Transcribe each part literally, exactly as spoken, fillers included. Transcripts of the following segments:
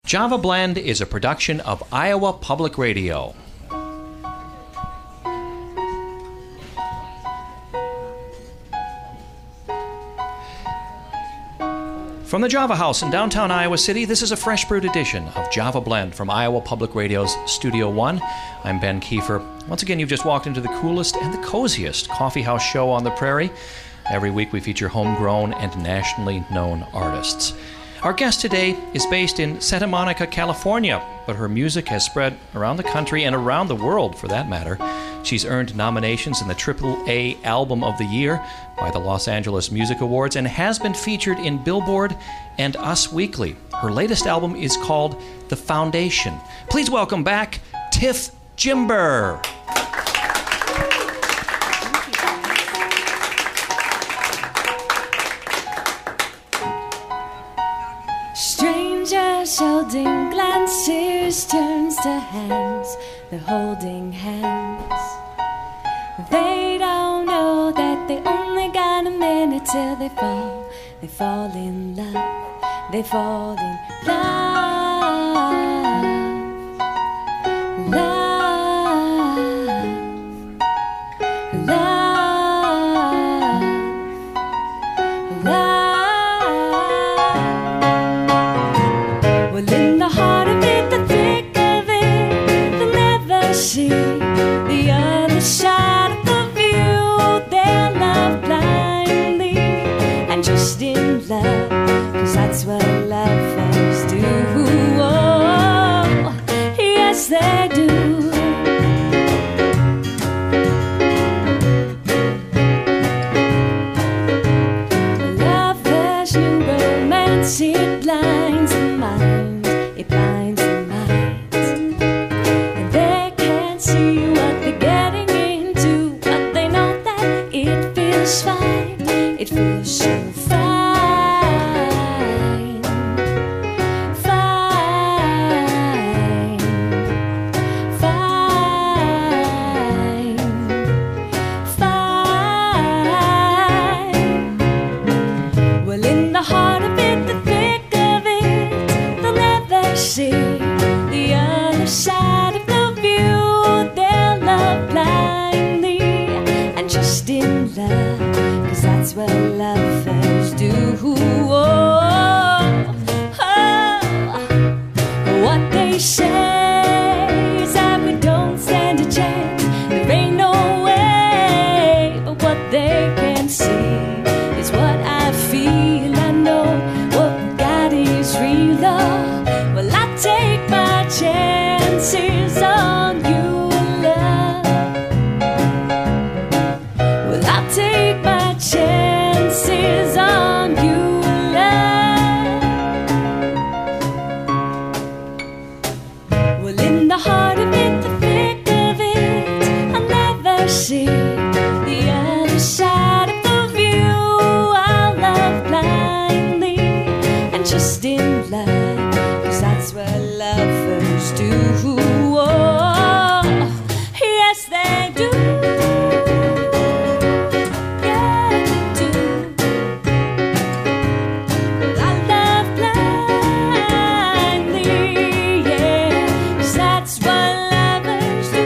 Java Blend is a production of Iowa Public Radio. From the Java House in downtown Iowa City, this is a fresh brewed edition of Java Blend from Iowa Public Radio's Studio One. I'm Ben Kiefer. Once again, you've just walked into the coolest and the coziest coffee house show on the prairie. Every week we feature homegrown and nationally known artists. Our guest today is based in Santa Monica, California, but her music has spread around the country and around the world, for that matter. She's earned nominations in the triple A Album of the Year by the Los Angeles Music Awards and has been featured in Billboard and Us Weekly. Her latest album is called The Foundation. Please welcome back Tiff Jimber. Strangers holding glances turns to hands, they're holding hands. They don't know that they only got a minute till they fall. They fall in love, they fall in love. Love, love, love. Well, in the heart of it, the thick of it, they'll never see the other side of the view. They'll love blindly and just in love, 'cause that's what lovers do. Oh, yes they do. Lovers' new romance, it blinds the mind, it blinds the mind, and they can't see what they're getting into, but they know that it feels fine, it feels so fine, fine, fine, fine. Well, in the heart of it, the thick of it, they'll never see the other side of the view. They'll love blindly and just in love, 'cause that's what lovers do. Oh, oh. What they say is that we don't stand a chance. There ain't no way, but what they can see is what I feel. I know what we got is real love. Well, I take my chances on you, love. Well, I take my chances on you, love. Well, in the heart of it, the thick of it, I'll never see the other side of the view. I'll love blindly and just in love, 'cause that's what lovers do. Oh, yes they do. Yeah, they do. I love blindly, yeah, 'cause that's what lovers do.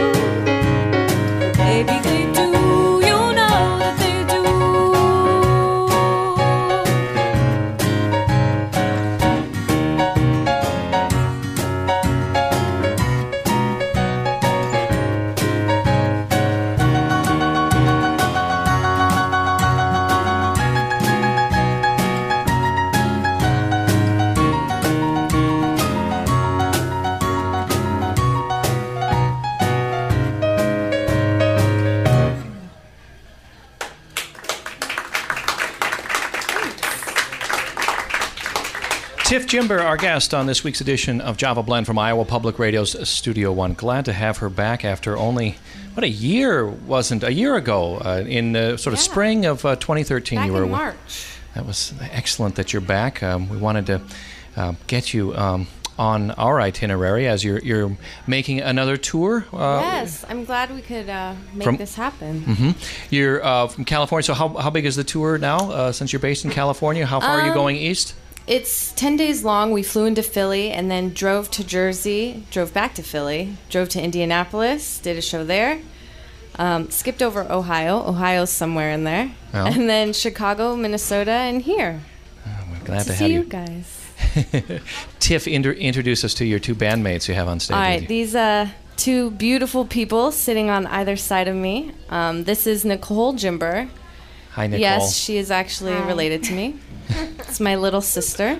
Baby, they do, you know that they do. Tiff Jimber, our guest on this week's edition of Java Blend from Iowa Public Radio's Studio One. Glad to have her back after only, what, a year, wasn't, a year ago, uh, in uh, sort of Yeah. spring of uh, twenty thirteen. Back you were in March. That was excellent that you're back. Um, we wanted to uh, get you um, on our itinerary as you're you're making another tour. Uh, Yes, I'm glad we could uh, make From- this happen. hmm You're uh, from California, so how how big is the tour now? Uh, since you're based in California, how far are you Um, going east? it's ten days long. We flew into Philly and then drove to Jersey, drove back to Philly, drove to Indianapolis, did a show there. Um, skipped over Ohio. Ohio's somewhere in there. Oh. And then Chicago, Minnesota, and here. Oh, we're glad to, to have see you. you guys. Tiff, inter- introduce us to your two bandmates you have on stage. All with right, you. these uh, two beautiful people sitting on either side of me. Um, this is Nicole Jimber. Hi, Nicole. Yes, she is actually Hi. related to me. It's my little sister.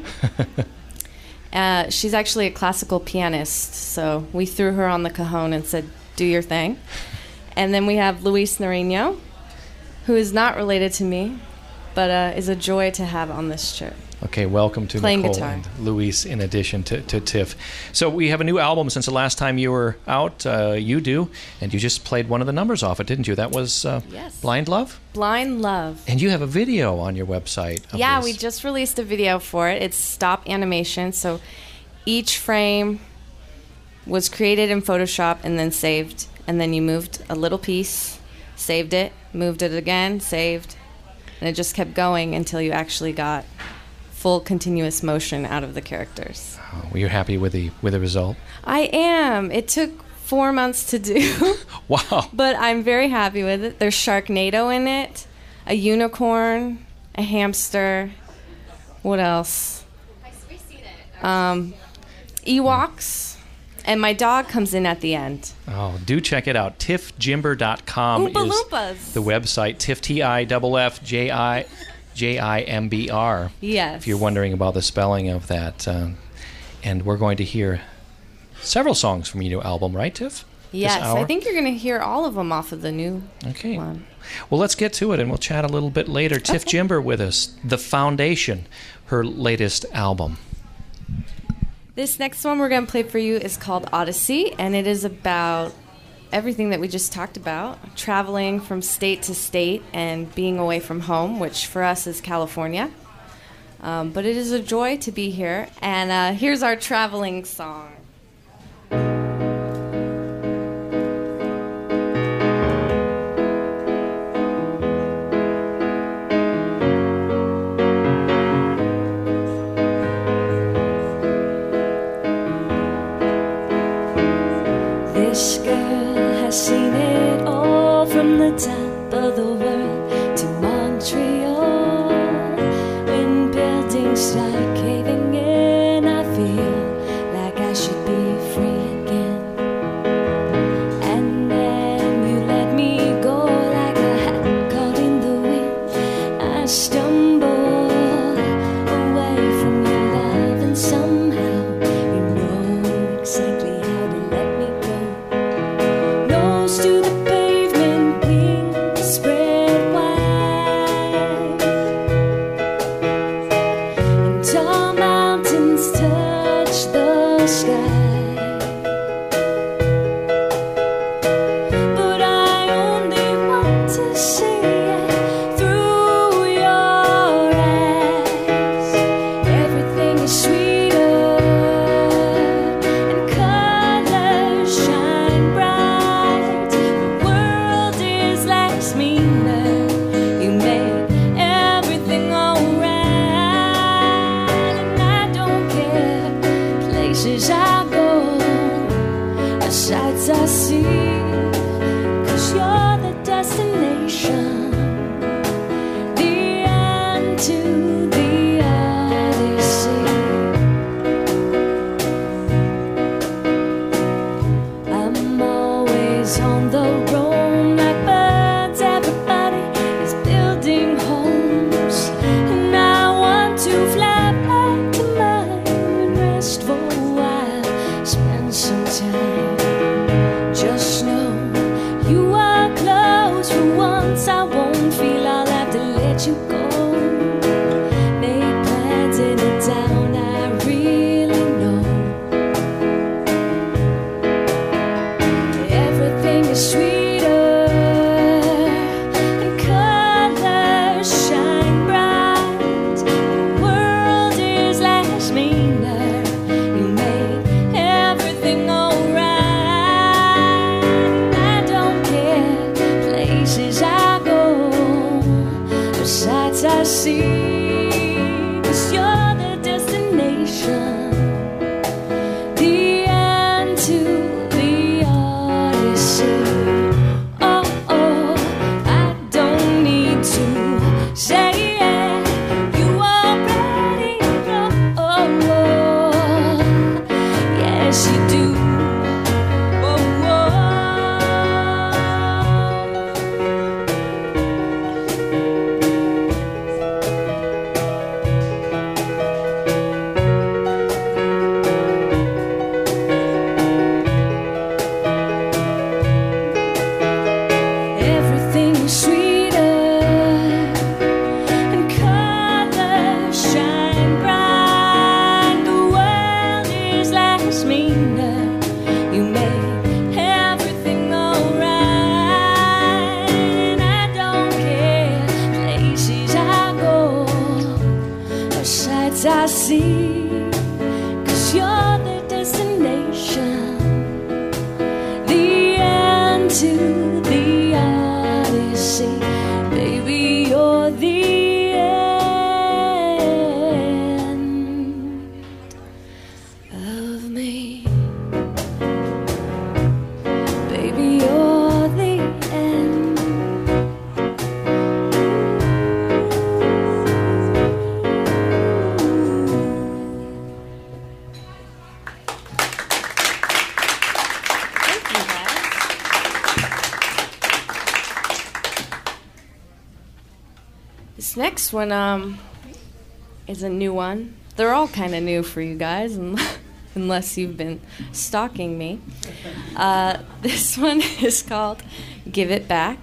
Uh, she's actually a classical pianist, so we threw her on the cajon and said, do your thing. And then we have Luis Norino, who is not related to me, but uh, is a joy to have on this trip. Okay, welcome to Playing Nicole guitar. and Luis in addition to, to Tiff. So we have a new album since the last time you were out, uh, You Do, and you just played one of the numbers off it, didn't you? That was uh, Yes. Blind Love? Blind Love. And you have a video on your website of Yeah, this. we just released a video for it. It's stop animation, so each frame was created in Photoshop and then saved, and then you moved a little piece, saved it, moved it again, saved, and it just kept going until you actually got full continuous motion out of the characters. Oh, were you happy with the with the result? I am. It took four months to do, Wow. but I'm very happy with it. There's Sharknado in it, a unicorn, a hamster. What else? Um, Ewoks, and my dog comes in at the end. Oh, do check it out. tiff jimber dot com Oompa is Loompas. the website. Tiff, T I F F J I J I M B R. Yes. If you're wondering about the spelling of that. Um, and we're going to hear several songs from your new album, right, Tiff? This Yes, I hour? think you're going to hear all of them off of the new Okay. one. Well, let's get to it, and we'll chat a little bit later. Tiff Jimber with us, The Foundation, her latest album. This next one we're going to play for you is called Odyssey, and it is about everything that we just talked about, traveling from state to state and being away from home, which for us is California. Um, but it is a joy to be here, and uh, here's our traveling song. This girl has seen it all, from the top of the world to Montreal. When buildings start caving in, I feel like I should be free again. And then you let me go like a hat caught in the wind. I stumble away from your love, and somehow you know exactly how to let me go. Nose to the pavement, wings spread wide, and tall mountains touch the sky. But I only want to see it through your eyes. Everything is sweeter, and colors shine bright. The world is less meaner. You make everything alright, and I don't care places I go, or sights I see, 'cause you're the destination, the end to the Odyssey. I'm always on the roam like birds. Everybody is building homes, and I want to fly back to mine and rest for a while. Spend some time. Just know you are close. For once I won't feel I'll have to let you go. yes you do. I see, 'cause you're the destination, the end to the odyssey. Baby, you're the end of me. Baby, you're the end. This next one um, is a new one. They're all kind of new for you guys, unless you've been stalking me. Uh, this one is called Give It Back.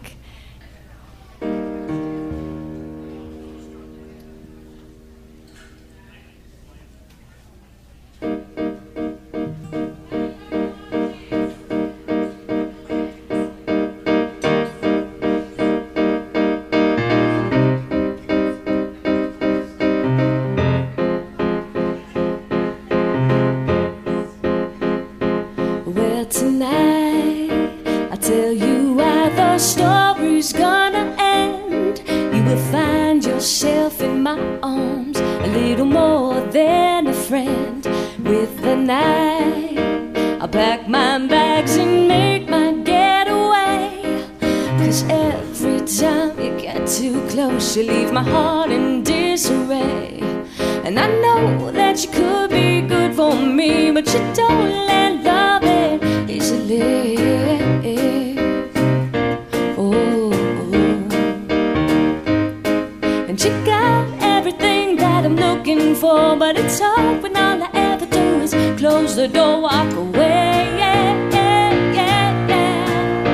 Tonight, I tell you why the story's gonna end. You will find yourself in my arms, a little more than a friend. With the night, I'll pack my bags and make my getaway. 'Cause every time you get too close, you leave my heart in disarray. And I know that you could be good for me, but you don't let love it easily. Oh, oh. And you got everything that I'm looking for, but it's hard when all I ever do is close the door, walk away. Yeah, yeah, yeah, yeah.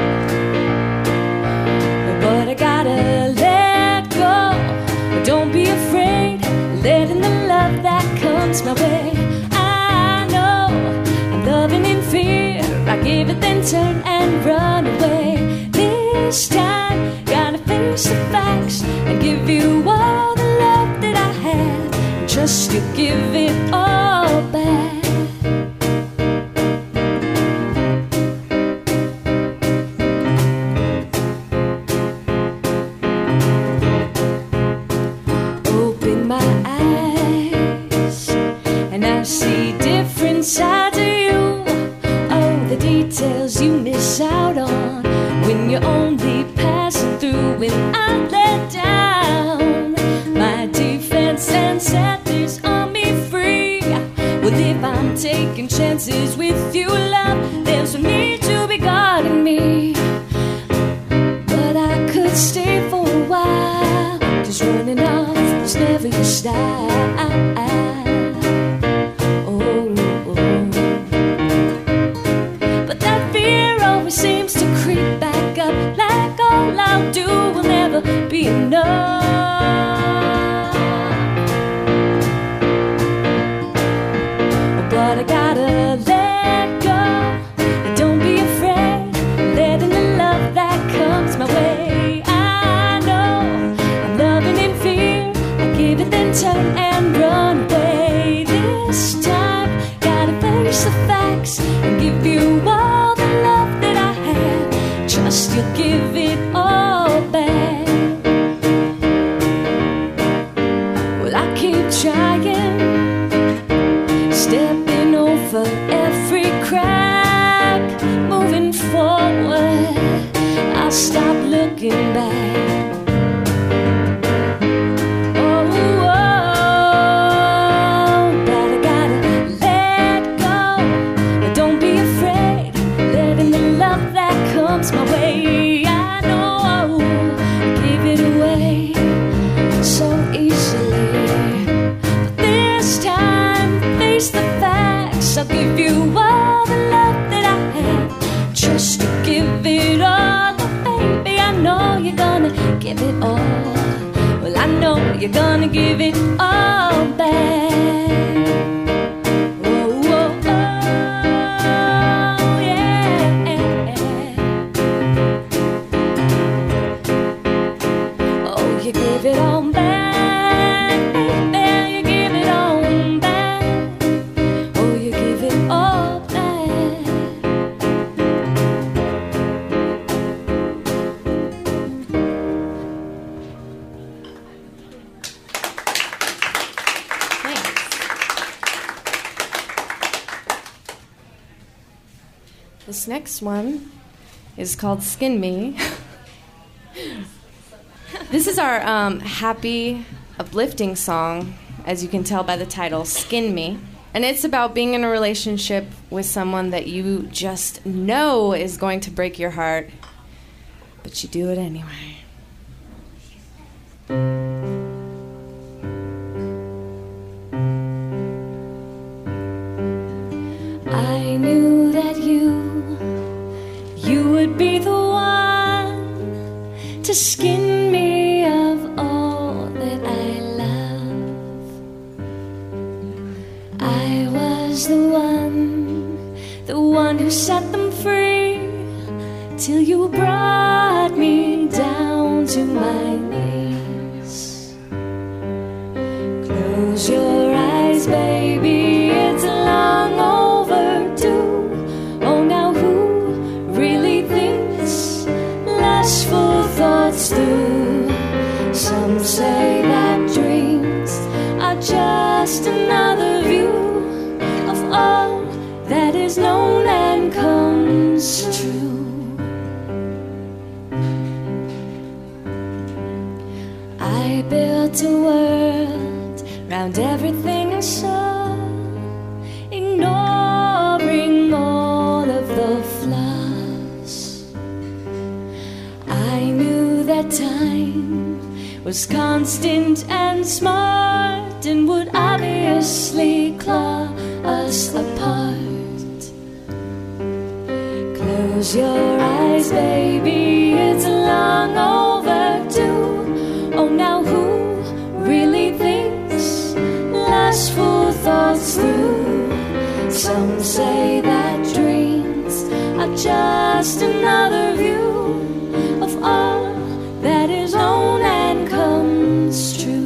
But I gotta let go. Don't be afraid, letting the love that comes my way. I know I'm loving in fear. I give it then turn and run away. This time, gotta face the facts and give you all the love that I have. And trust you give it all back. Open my eyes and I see different sides of you. The details you miss out on when you're only passing through. When I let down my defense and set this on me free. Well, if I'm taking chances with you, love, there's no need to be guarding me. But I could stay for a while, 'cause running off was never your style. Seems to creep back up, like all I'll do will never be enough. But I gotta let go. Don't be afraid, letting the love that comes my way. I know I'm loving in fear. I give it then turn and run away. This time, gotta face the facts and give you all the love that I have. Trust you'll give it all back. Well, I keep trying, stepping over every crack, moving forward. I'll stop looking back. give you all the love that I have, just to give it all. Baby, I know you're gonna give it all. Well, I know you're gonna give it all back. Oh, oh, oh, yeah. Oh, you give it all back, baby, you give it all back. Oh, you give it all back. This next one is called Skin Me. This is our um, happy, uplifting song, as you can tell by the title, Skin Me. And it's about being in a relationship with someone that you just know is going to break your heart, but you do it anyway. I knew that you, you would be the one to skin me of all that I love. I was the one, the one who set them free, till you brought me down to my knees. Close your eyes, baby, it's long overdue. Oh, now who really thinks lustful thoughts do? Some say that dreams are just another view of all that is known and comes true. I built a world round everything I saw, ignoring all of the flaws. I knew that time was constant and smart and would obviously claw us apart. Close your eyes, baby, it's long overdue. Oh, now who really thinks lustful thoughts through? Some say that dreams are just another view of all that is known and comes true.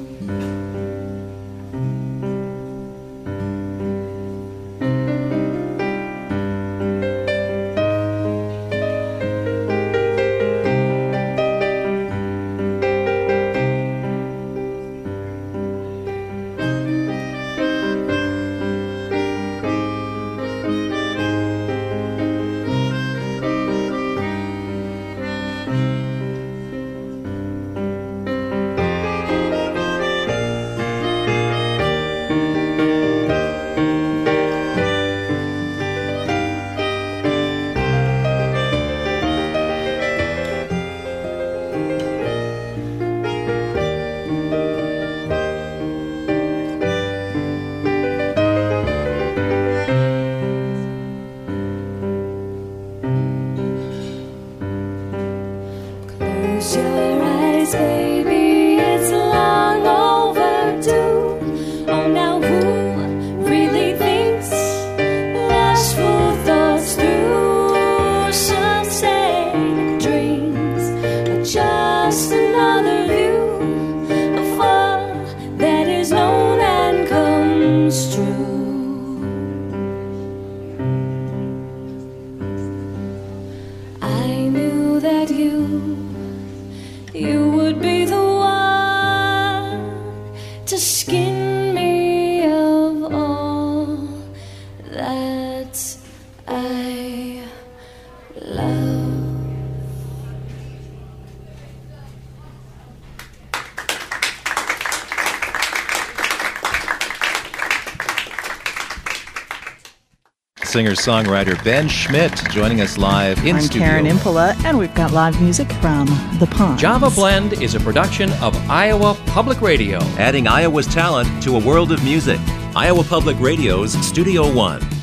Close your eyes, baby, it's long overdue. Oh, now who really thinks lustful thoughts through? Some say dreams are just another view of all that is known and comes true. I knew that you You would be the one to skin me of all that I love. Singer-songwriter Ben Schmidt joining us live in I'm studio. Karen Impola, and we've got live music from The Ponds. Java Blend is a production of Iowa Public Radio. Adding Iowa's talent to a world of music. Iowa Public Radio's Studio One.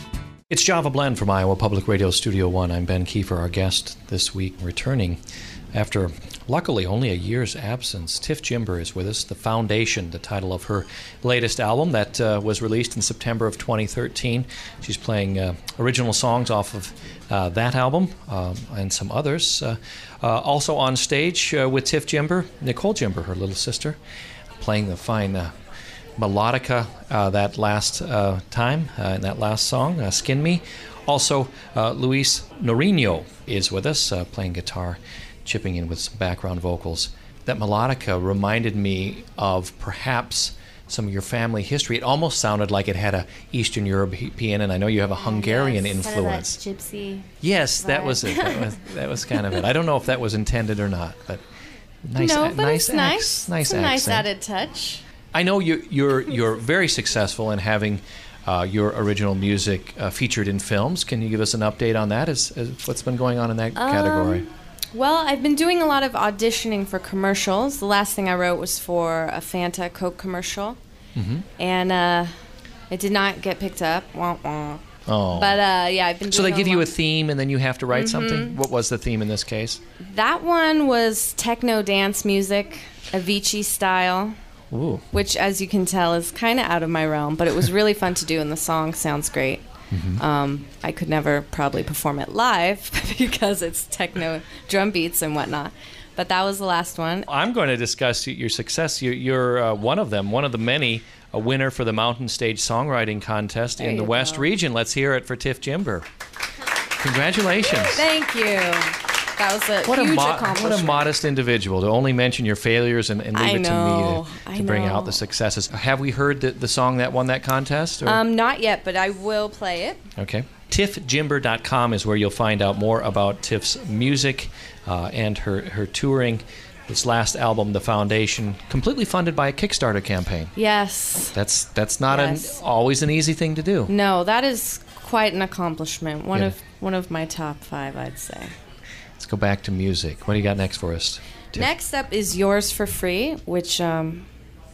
It's Java Blend from Iowa Public Radio Studio One. I'm Ben Kiefer, our guest this week, returning after, luckily, only a year's absence. Tiff Jimber is with us. The Foundation, the title of her latest album that uh, was released in September of twenty thirteen. She's playing uh, original songs off of uh, that album um, and some others. Uh, uh, also on stage uh, with Tiff Jimber, Nicole Jimber, her little sister, playing the fine uh, melodica uh, that last uh, time, uh, in that last song, uh, Skin Me. Also, uh, Luis Norino is with us, uh, playing guitar, chipping in with some background vocals. That melodica reminded me of perhaps some of your family history. It almost sounded like it had a Eastern European, and I know you have a Hungarian yes, influence. Kind of that gypsy. Yes, that vibe. was it. That was, that was kind of it. I don't know if that was intended or not, but nice, no, a- but nice, it's nice. Ac- nice it's a nice accent. added touch. I know you, you're you're very successful in having uh, your original music uh, featured in films. Can you give us an update on that? As, as what's been going on in that Um, category? Well, I've been doing a lot of auditioning for commercials. The last thing I wrote was for a Fanta Coke commercial, Mm-hmm. and uh, it did not get picked up. Wah, wah. Oh, But uh, yeah, I've been. so they doing give you a lot- theme and then you have to write Mm-hmm. something. What was the theme in this case? That one was techno dance music, Avicii style, Ooh, which, as you can tell, is kind of out of my realm. But it was really fun to do, and the song sounds great. Mm-hmm. Um, I could never probably perform it live because it's techno drum beats and whatnot. But that was the last one. I'm going to discuss y- your success. You, you're uh, one of them, one of the many, a winner for the Mountain Stage Songwriting Contest There in the you West go. region. Let's hear it for Tiff Jimber. Congratulations. Thank you. That was a What a, huge mo- accomplishment. what a modest individual to only mention your failures and, and leave I it know, to me to, I to bring out know. the successes. Have we heard the, the song that won that contest? Or? Um, not yet, but I will play it. Okay. tiff jimber dot com is where you'll find out more about Tiff's music uh, and her, her touring. This last album, The Foundation, completely funded by a Kickstarter campaign. Yes. That's that's not Yes. an, always an easy thing to do. No, that is quite an accomplishment. One Yeah. of one of my top five, I'd say. Let's go back to music. What do you got next for us, Tiff? Next up is Yours for Free, which um,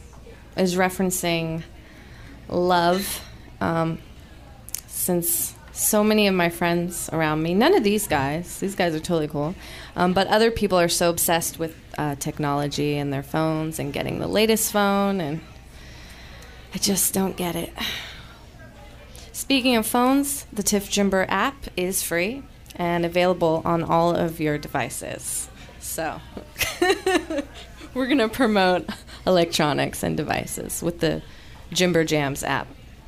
is referencing love. Um, since so many of my friends around me, none of these guys, these guys are totally cool, um, but other people are so obsessed with uh, technology and their phones and getting the latest phone, and I just don't get it. Speaking of phones, the Tiff Jimber app is free and available on all of your devices. So we're going to promote electronics and devices with the Jimber Jams app.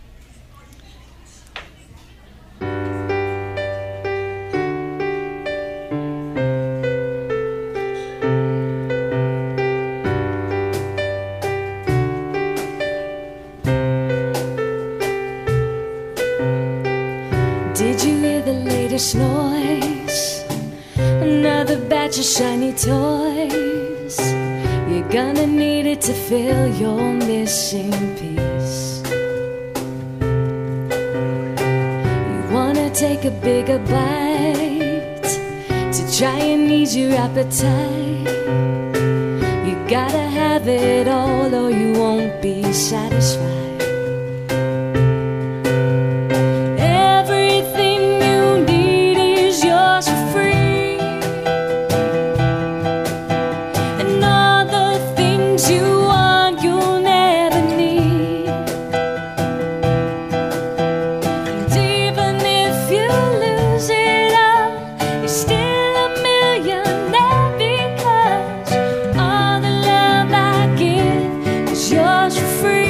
Did you hear the latest noise? Another batch of shiny toys. You're gonna need it to fill your missing piece. You wanna take a bigger bite to try and ease your appetite. You gotta have it all or you won't be satisfied. Everything you need is yours for free, and all the things you want you'll never need. And even if you lose it all, you're still a millionaire, because all the love I give is yours for free.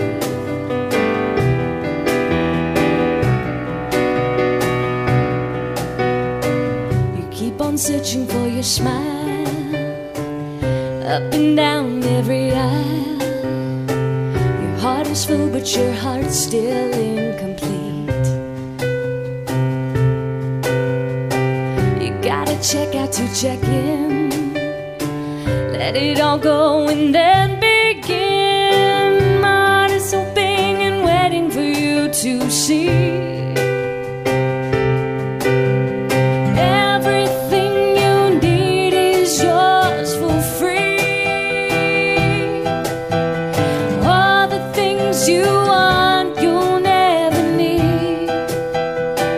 Keep on searching for your smile, up and down every aisle. Your heart is full, but your heart's still incomplete. You gotta check out to check in. Let it all go and then begin. My heart is hoping and waiting for you to see. You want, you'll never need.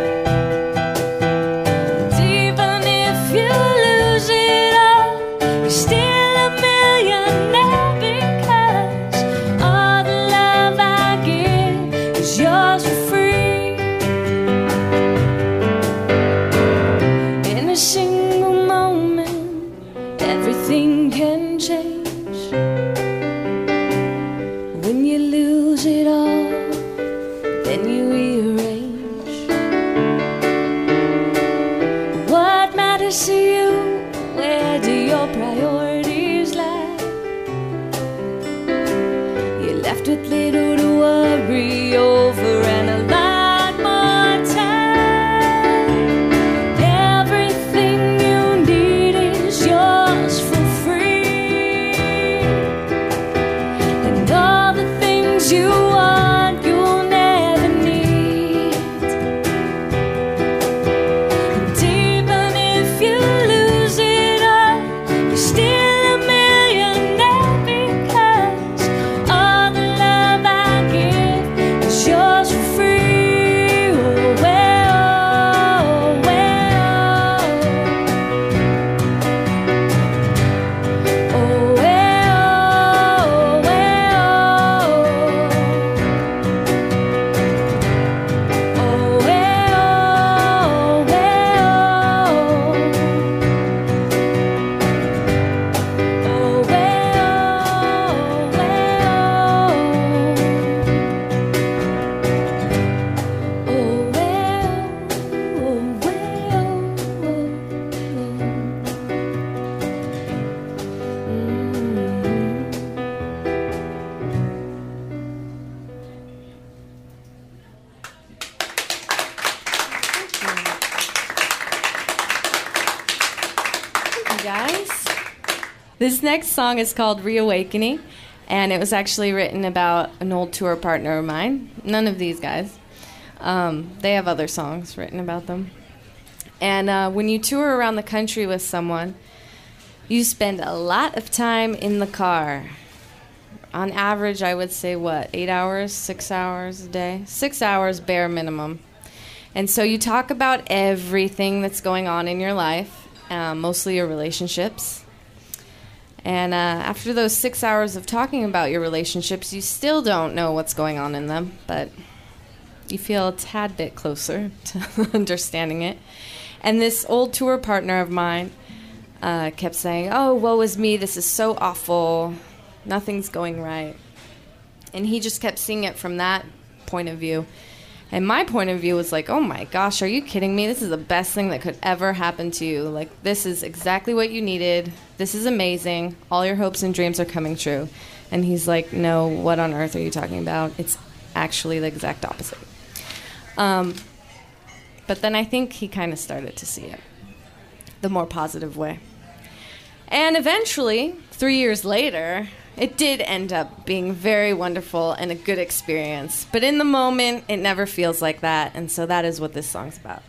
guys. This next song is called Reawakening, and it was actually written about an old tour partner of mine. None of these guys. Um, they have other songs written about them. And uh, when you tour around the country with someone, you spend a lot of time in the car. On average, I would say, what, eight hours, six hours a day? Six hours bare minimum. And so you talk about everything that's going on in your life, uh, mostly your relationships. And uh, after those six hours of talking about your relationships, you still don't know what's going on in them, but you feel a tad bit closer to understanding it. And this old tour partner of mine uh, kept saying, oh, woe is me, this is so awful, nothing's going right. And he just kept seeing it from that point of view. And my point of view was like, oh my gosh, are you kidding me? This is the best thing that could ever happen to you. Like, this is exactly what you needed. This is amazing. All your hopes and dreams are coming true. And he's like, no, what on earth are you talking about? It's actually the exact opposite. Um, but then I think he kind of started to see it the more positive way. And eventually, three years later, it did end up being very wonderful and a good experience. But in the moment, it never feels like that. And so that is what this song's about.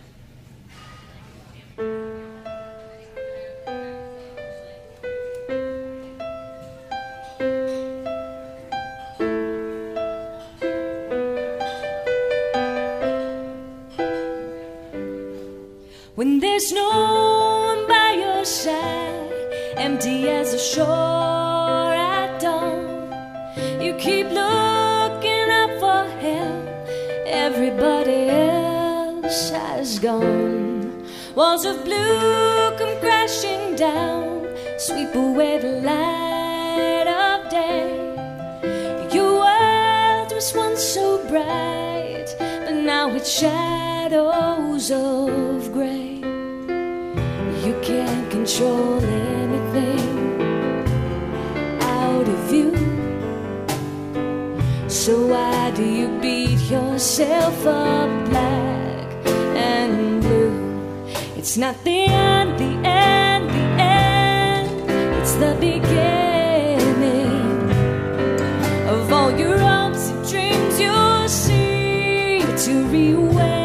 When there's no one by your side, empty as a shore at dawn, you keep looking up for help, everybody else has gone. Walls of blue come crashing down, sweep away the light of day. Your world was once so bright, but now it's shadows of gray. You can't control anything out of you, so why do you beat yourself up black and blue? It's not the end, the end, the end, it's the beginning of all your hopes and dreams you'll see to reawakening.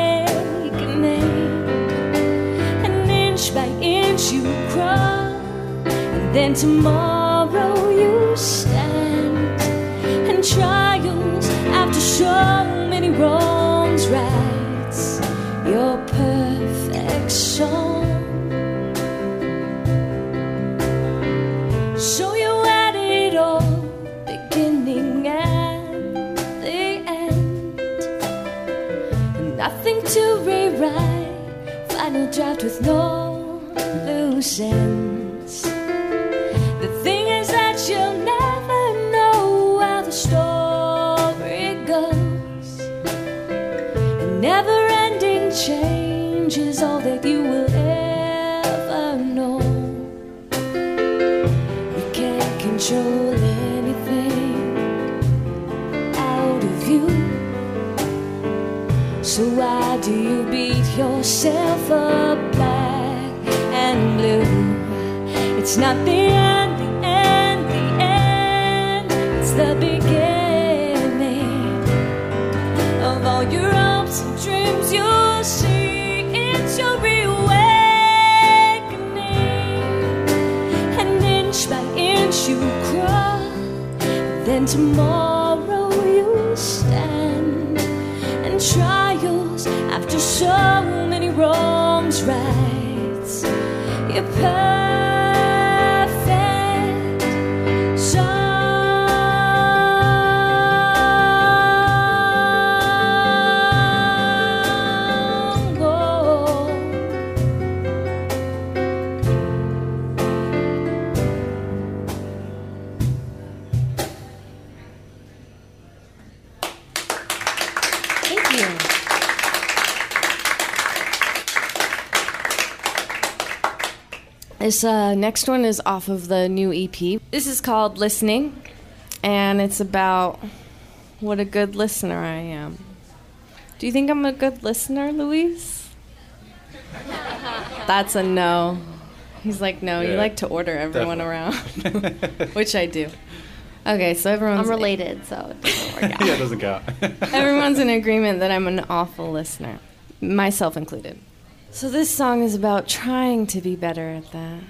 By inch you crawl, and then tomorrow you stand, and trials after so many wrongs rights your perfect song. So you had it all, beginning and the end, and nothing to rewrite, final draft with no loose ends. The thing is that you'll never know how the story goes. A never-ending change is all that you will ever know. You can't control anything out of you, so why do you beat yourself up black and blue? It's not the end, the end, the end, it's the beginning of all your hopes and dreams you'll see. It's your reawakening, and inch by inch you crawl, then tomorrow you'll stand, and trials after so many wrongs rights your perfect song. Oh. Thank you. This uh, next one is off of the new E P. This is called Listening, and it's about what a good listener I am. Do you think I'm a good listener, Louise? That's a no. He's like, no, you Yeah. like to order everyone Definitely. around, which I do. Okay, so everyone's I'm related, so it doesn't work out. Yeah, it doesn't count. everyone's in agreement that I'm an awful listener, myself included. So this song is about trying to be better at that.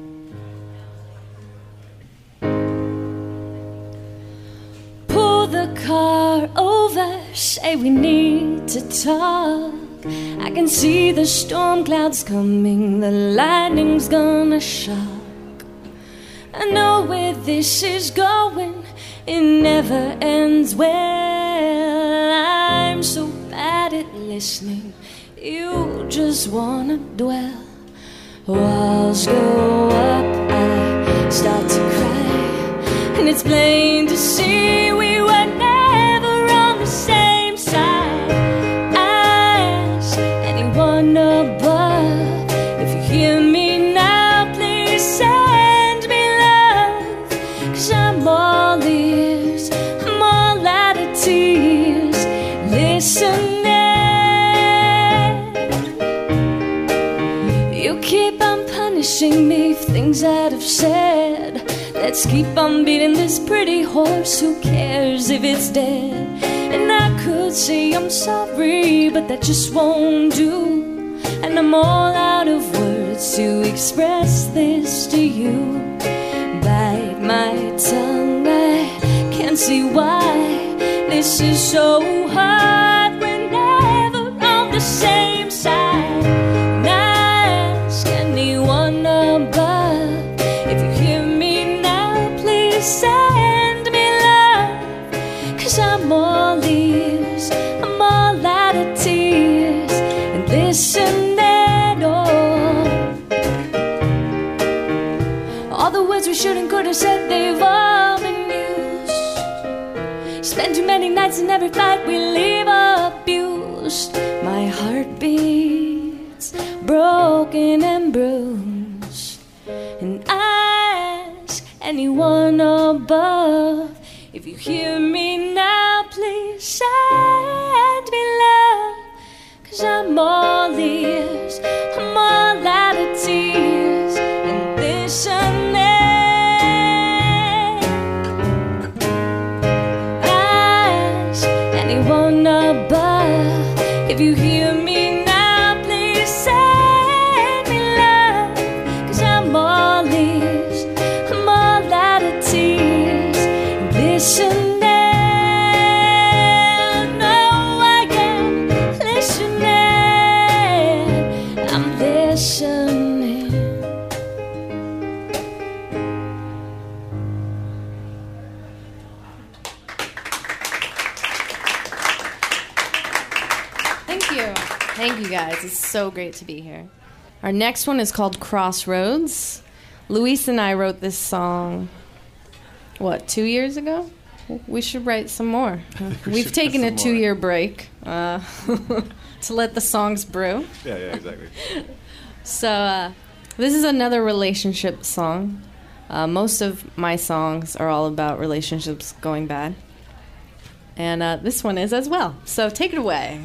Pull the car over, say we need to talk. I can see the storm clouds coming, the lightning's gonna shock. I know where this is going, it never ends well. I'm so bad at listening, you just wanna dwell. Walls go up, I start to cry, and it's plain to see we were never on the same side. Ask anyone above, if you hear me now, please send me love. Cause I'm all ears, I'm all out of tears, listening. You keep on punishing me for things that I've said. Let's keep on beating this pretty horse, who cares if it's dead? And I could say I'm sorry, but that just won't do. And I'm all out of words to express this to you. Bite my tongue, I can't see why this is so hard. We're never on the same side. And I ask anyone above, if you hear me now, please send me love. Cause I'm all ears, I'm all out of tears, and listen at all. All the words we should and could have said, they've all been used. Spend too many nights in every fight we leave abused. My heart beats broken and bruised, and I ask anyone above, if you hear me now, please send me love. Cause I'm all ears, I'm all out of tears, and listening. Ask anyone above, if you hear me now, please send me love. Cause I'm all ears, I'm all out of tears, and listening. No, I am listening, I'm listening. Thank you. Thank you guys. It's so great to be here. Our next one is called Crossroads. Luis and I wrote this song, what, two years ago? We should write some more. We've should taken a write some two-year break uh, to let the songs brew. Yeah, yeah, exactly. So uh, this is another relationship song. Uh, most of my songs are all about relationships going bad. And uh, this one is as well. So take it away.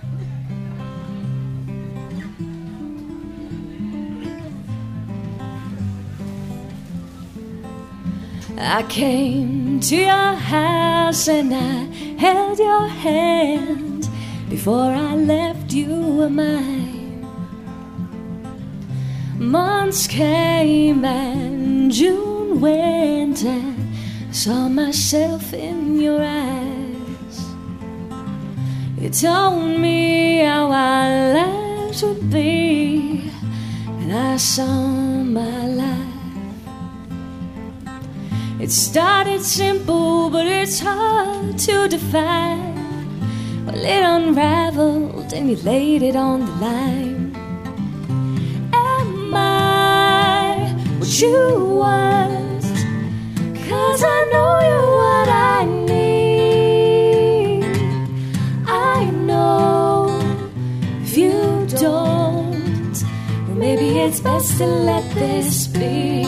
I came to your house and I held your hand. Before I left, you were mine. Months came and June went, and I saw myself in your eyes. You told me how our lives would be, and I saw my life. It started simple, but it's hard to define. Well, it unraveled and you laid it on the line. Am I what you want? 'Cause I know you're what I need. I know if you don't, well, maybe it's best to let this be.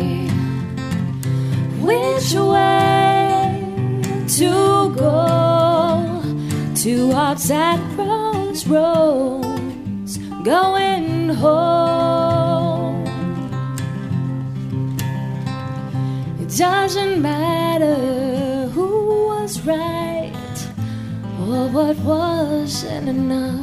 Which way to go? Two hearts at crossroads, going home. doesn't matter who was right or what wasn't enough.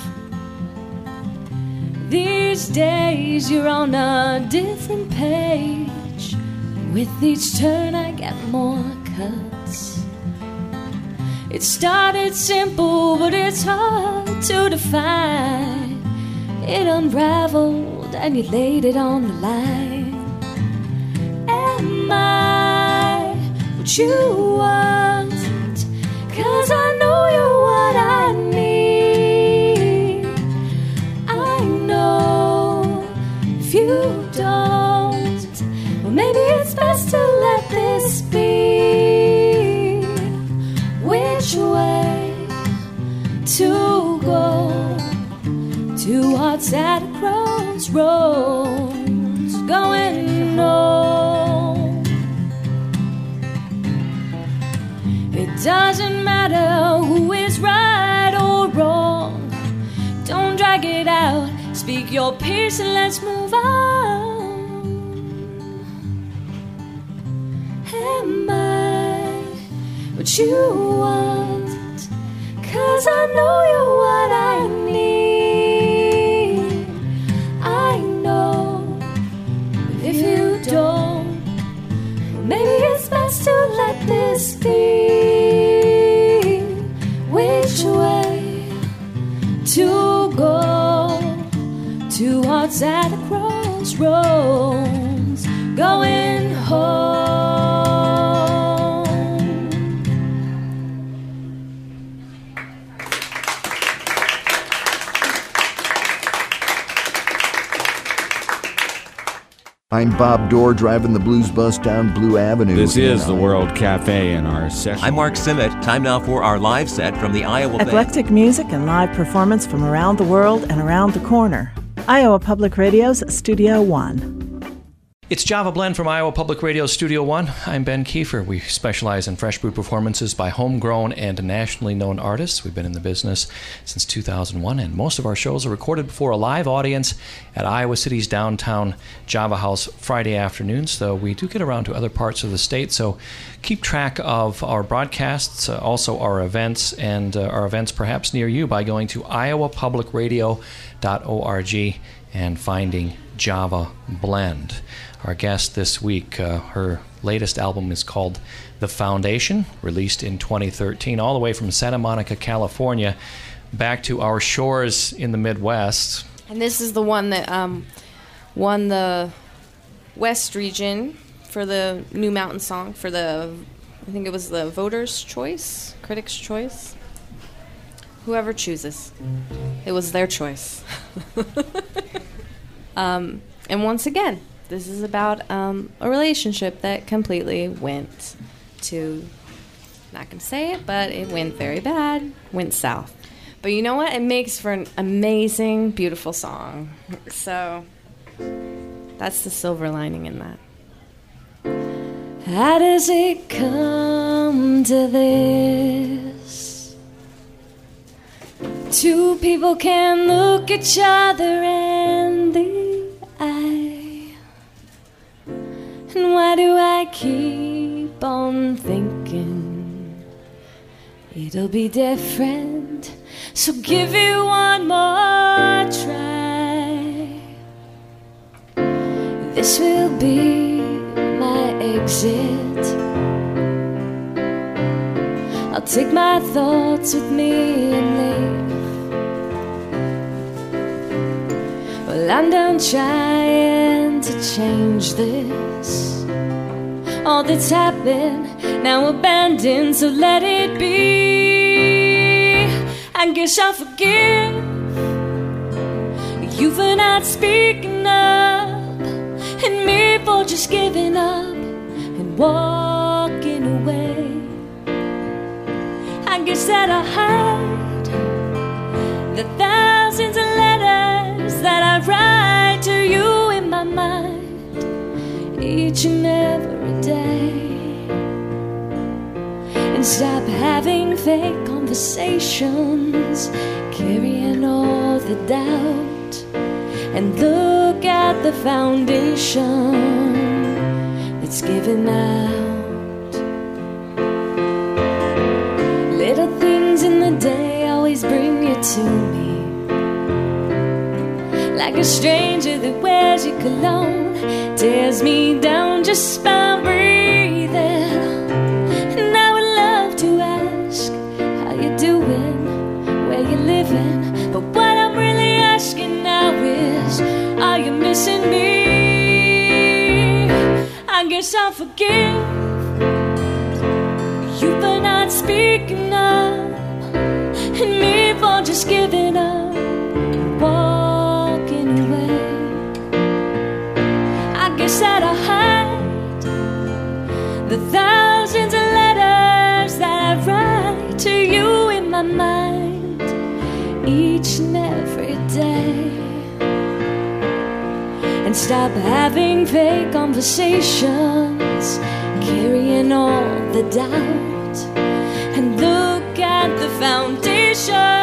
These days you're on a different page. With each turn I get more cuts. It started simple, but it's hard to define. It unraveled and you laid it on the line. Am I what you want? 'Cause I know you're what I need. I know if you don't, well, maybe it's best to let this be. Which way to go? Two hearts at a crossroads, going home. It doesn't matter who is right or wrong. Don't drag it out. Speak your piece and let's move on. Am I what you want? 'Cause I know you're what I need. I know if you don't, maybe it's best to let this be. Which way to go? Two hearts at a crossroads, going home. I'm Bob Dorr, driving the blues bus down Blue Avenue. This is the World Cafe in our session. I'm Mark Simmet. Time now for our live set from the Iowa Band. Eclectic music and live performance from around the world and around the corner. Iowa Public Radio's Studio One. It's Java Blend from Iowa Public Radio Studio One. I'm Ben Kiefer. We specialize in fresh brew performances by homegrown and nationally known artists. We've been in the business since two thousand one, and most of our shows are recorded before a live audience at Iowa City's downtown Java House Friday afternoons, though we do get around to other parts of the state, so keep track of our broadcasts, uh, also our events, and uh, our events perhaps near you by going to iowa public radio dot org and finding Java Blend. Our guest this week, uh, her latest album is called The Foundation, released in twenty thirteen, all the way from Santa Monica, California, back to our shores in the Midwest. And this is the one that um, won the West region for the New Mountain Song, for the, I think it was the Voters' Choice, Critics' Choice. Whoever chooses. It was their choice. um, and once again, this is about um, a relationship that completely went to, not going to say it, but it went very bad, went south. But you know what? It makes for an amazing, beautiful song. So that's the silver lining in that. How does it come to this? Two people can look each other in the eye. And why do I keep on thinking it'll be different? So give it one more try. This will be my exit. I'll take my thoughts with me and leave. Well, I'm done trying to change this. All that's happened, now abandoned, so let it be. I guess I'll forgive you for not speaking up, and me for just giving up and walking away. I guess that I'll hide the thousands of letters that I write to you in my mind each and every day, and stop having fake conversations, carrying all the doubt, and look at the foundation that's it's giving out. Little things in the day always bring you to me, like a stranger that wears your cologne, tears me down just by breathing. And I would love to ask how you doing, where you living, but what I'm really asking now is, are you missing me? I guess I'll forgive you for not speaking up, and me for just giving up, walking away. I guess that I'll hide the thousands of letters that I write to you in my mind each and every day, and stop having fake conversations, carrying all the doubt, and look at the foundation.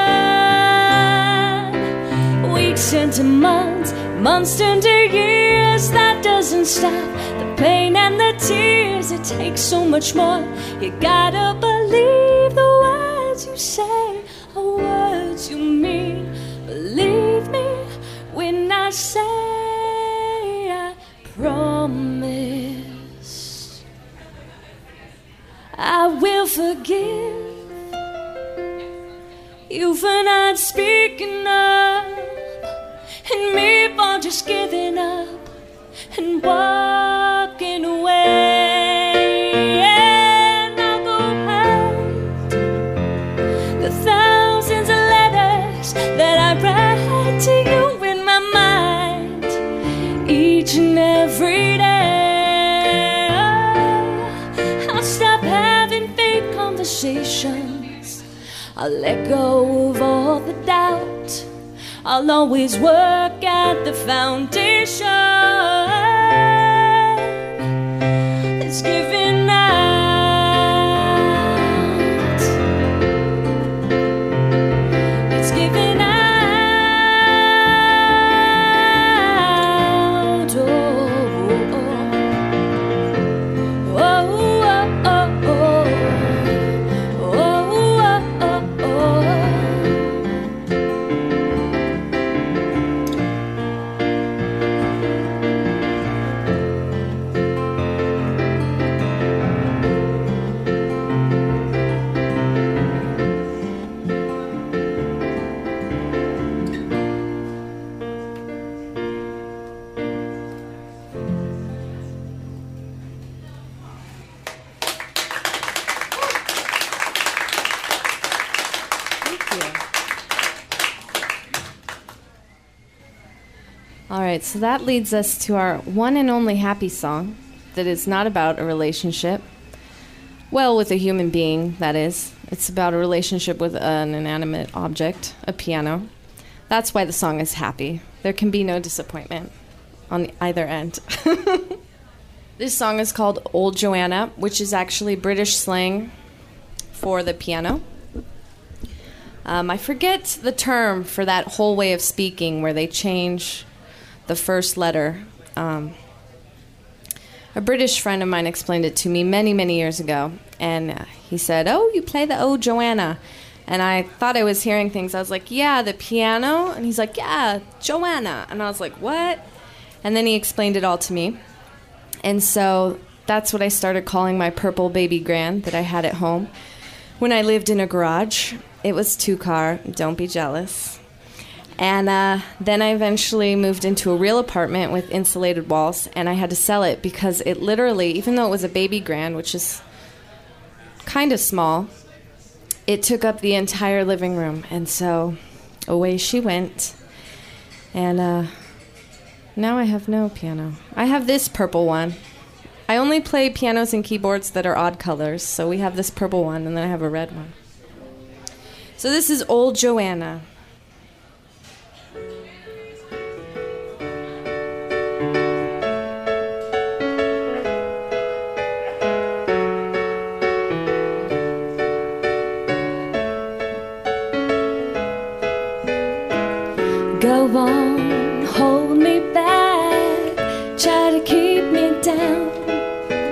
Weeks into months, months turn to years. That doesn't stop the pain and the tears. It takes so much more. You gotta believe the words you say are words you mean. Believe me when I say I promise I will forgive you for not speaking up, and me for just giving up and walking away. And I'll go hide the thousands of letters that I write to you in my mind each and every day. I'll stop having fake conversations, I'll let go of all the doubt, I'll always work at the foundation. It's giving out. It's giving out. Oh, oh, oh, oh, oh, oh, oh, oh, oh. All right, so that leads us to our one and only happy song that is not about a relationship. Well, with a human being, that is. It's about a relationship with an inanimate object, a piano. That's why the song is happy. There can be no disappointment on either end. This song is called Old Joanna, which is actually British slang for the piano. Um, I forget the term for that whole way of speaking where they change the first letter. Um, a British friend of mine explained it to me many, many years ago, and uh, he said, "Oh, you play the Old Joanna." And I thought I was hearing things. I was like, "Yeah, the piano?" And he's like, "Yeah, Joanna." And I was like, "What?" And then he explained it all to me. And so that's what I started calling my purple baby grand that I had at home when I lived in a garage. It was two-car, don't be jealous. And uh, then I eventually moved into a real apartment with insulated walls, and I had to sell it because it literally, even though it was a baby grand, which is kind of small, it took up the entire living room. And so away she went. And uh, now I have no piano. I have this purple one. I only play pianos and keyboards that are odd colors, so we have this purple one, and then I have a red one. So this is Old Joanna. Go on, hold me back, try to keep me down,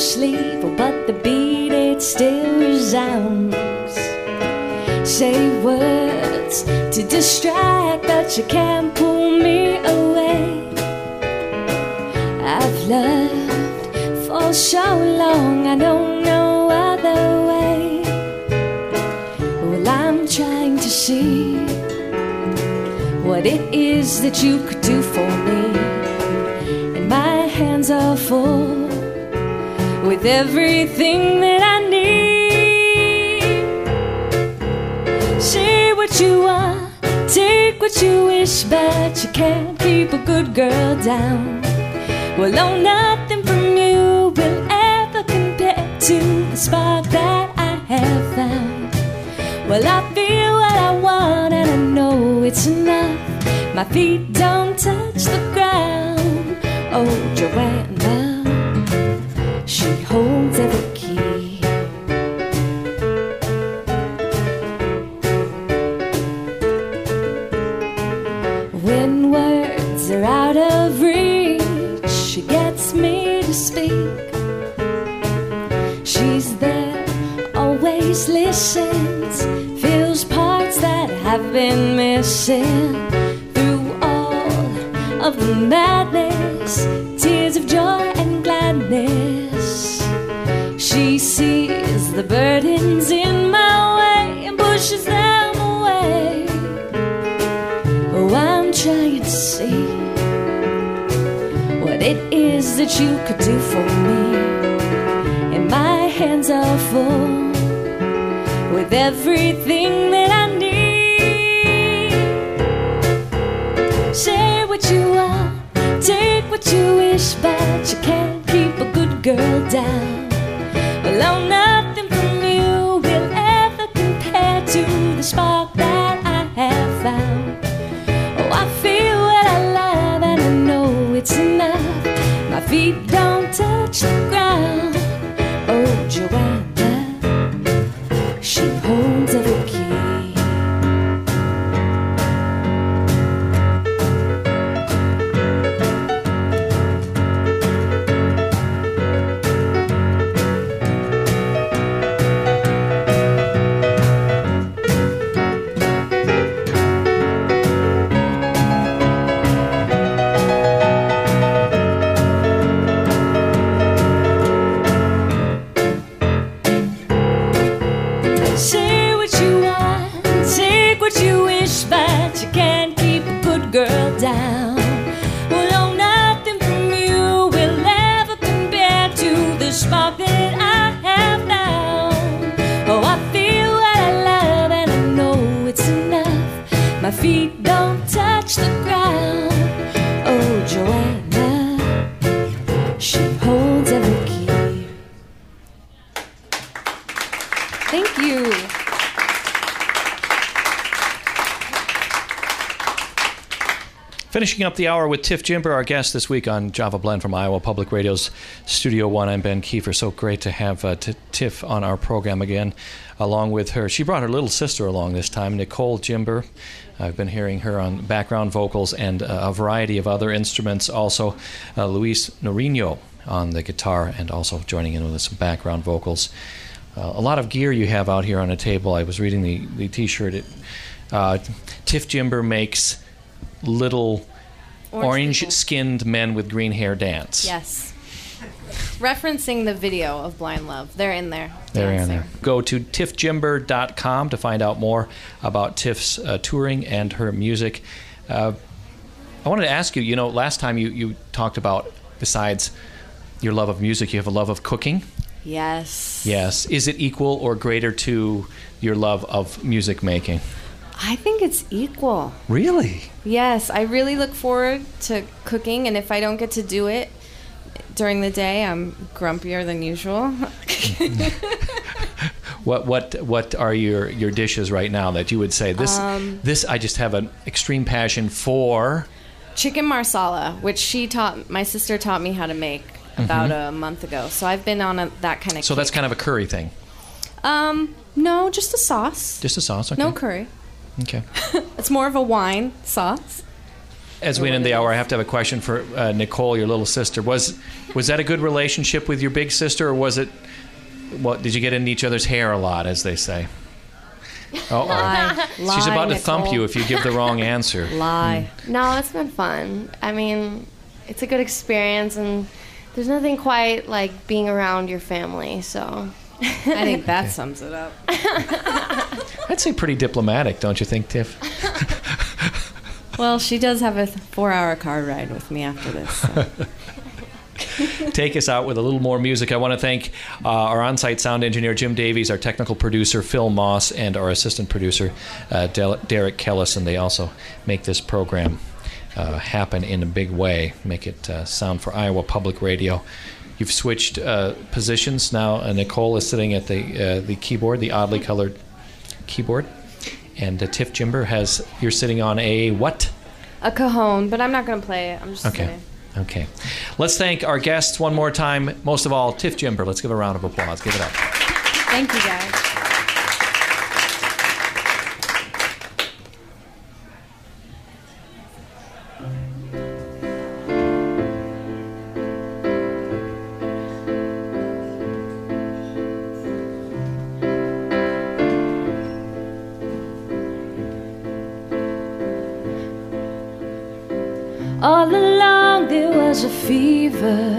sleep, but the beat, it still resounds. Say words to distract, but you can't pull me away. I've loved for so long, I don't know other way. Well, I'm trying to see what it is that you could do for me. And my hands are full with everything that I need. Say what you want, take what you wish, but you can't keep a good girl down. Well, oh, nothing from you will ever compare to the spark that I have found. Well, I feel what I want and I know it's enough. My feet don't touch the ground. Oh, Joanna, she holds every key. When words are out of reach, she gets me to speak. She's there, always listens, fills parts that have been missing. Through all of the madness, tears of joy and gladness, she sees the burdens in my way and pushes them away. Oh, I'm trying to see what it is that you could do for me. And my hands are full with everything that I need. Say what you want, take what you wish, but you can't keep a good girl down. Well, oh, nothing from you will ever compare to the spark that I have found. Oh, I feel what I love and I know it's enough. My feet don't touch the ground. Oh, Joanna, she holds every key. Say what you want, take what you wish, but you can't keep a good girl down. Well, oh, nothing from you will ever compare to the spark that I have found. Oh, I feel what I love and I know it's enough. My feet don't touch the ground. Oh, Joanna, she holds every key. Thank you. Finishing up the hour with Tiff Jimber, our guest this week on Java Blend from Iowa Public Radio's Studio One. I'm Ben Kiefer. So great to have uh, t- Tiff on our program again, along with her. She brought her little sister along this time, Nicole Jimber. I've been hearing her on background vocals and uh, a variety of other instruments. Also, uh, Luis Norino on the guitar and also joining in with some background vocals. Uh, a lot of gear you have out here on a table. I was reading the, the T-shirt. It, uh, Tiff Jimber makes little Orange orange-skinned men with green hair dance. Yes. Referencing the video of Blind Love. They're in there. They're in dancing. there. Go to tiff jimber dot com to find out more about Tiff's uh, touring and her music. Uh, I wanted to ask you, you know, last time you, you talked about, besides your love of music, you have a love of cooking. Yes. Yes. Is it equal or greater to your love of music making? I think it's equal. Really? Yes, I really look forward to cooking, and if I don't get to do it during the day, I'm grumpier than usual. What what what are your, your dishes right now that you would say this Um, this I just have an extreme passion for? Chicken marsala, which she taught, my sister taught me how to make about Mhm. a month ago. So I've been on a, that kind of. So that's kind of a curry thing. Um, no, just a sauce. Just a sauce. Okay. No curry. Okay. It's more of a wine sauce. As we end the hour, I have to have a question for uh, Nicole, your little sister. Was was that a good relationship with your big sister, or was it? What did you get in each other's hair a lot, as they say? Uh-oh. Lie. She's Lie, about to Nicole. thump you if you give the wrong answer. Lie. No, it's been fun. I mean, it's a good experience, and there's nothing quite like being around your family, so. I think that sums it up. I'd say pretty diplomatic, don't you think, Tiff? Well, she does have a four-hour car ride with me after this. So. Take us out with a little more music. I want to thank uh, our on-site sound engineer, Jim Davies, our technical producer, Phil Moss, and our assistant producer, uh, Del- Derek Kellison. They also make this program uh, happen in a big way, make it uh, sound for Iowa Public Radio. You've switched uh, positions now. Uh, Nicole is sitting at the uh, the keyboard, the oddly colored keyboard, and uh, Tiff Jimber has you're sitting on a what? A cajon, but I'm not going to play it. I'm just Okay. sitting. Okay. Let's thank our guests one more time. Most of all, Tiff Jimber. Let's give a round of applause. Give it up. Thank you, guys. All along there was a fever,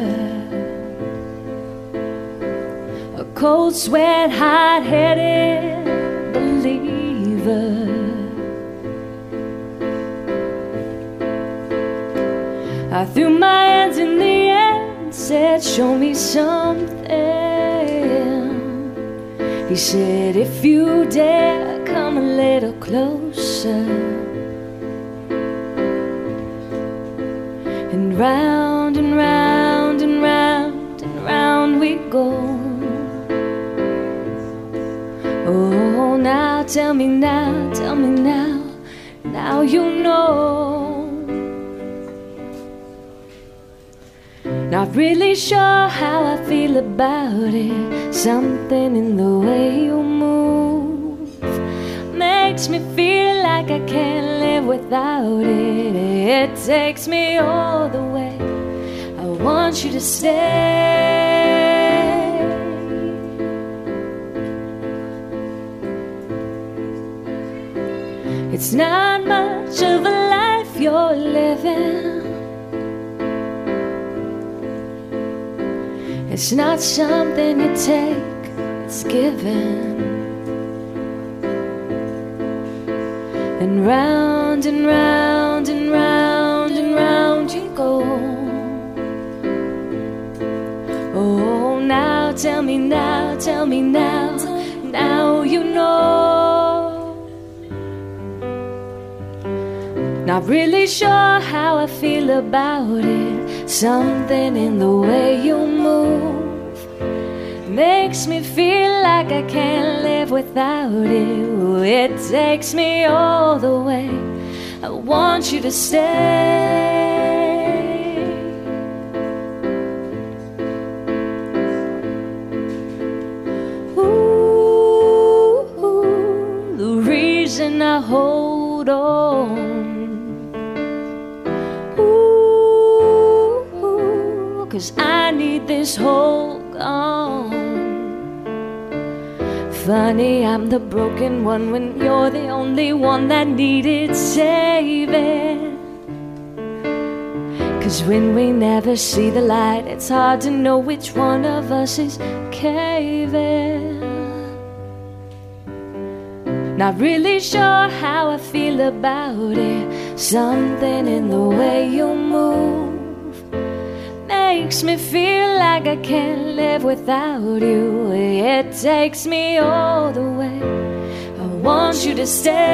a cold sweat, hot-headed believer. I threw my hands in the air and said, show me something. He said, if you dare, come a little closer. And round and round and round and round we go. Oh, now tell me now, tell me now, now you know. Not really sure how I feel about it. Something in the way you move makes me feel like I can't live without it. It takes me all the way. I want you to stay. It's not much of a life you're living. It's not something you take, it's given. And round and round and round and round you go. Oh, now tell me now, tell me now, now you know. Not really sure how I feel about it. Something in the way you move makes me feel like I can't live without it. Ooh, it takes me all the way. I want you to stay. Ooh, ooh, the reason I hold on. Ooh, ooh, 'cause I need this hold on. Funny, I'm the broken one when you're the only one that needed saving. 'Cause when we never see the light, it's hard to know which one of us is caving. Not really sure how I feel about it. Something in the way you move makes me feel like I can't live without you. It takes me all the way. I want you to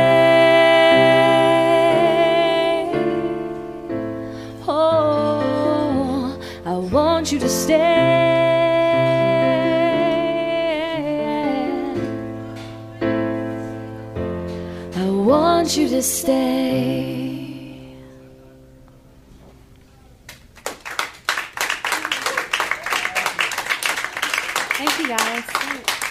stay. Oh, I want you to stay. I want you to stay. Thank you, guys. Thanks.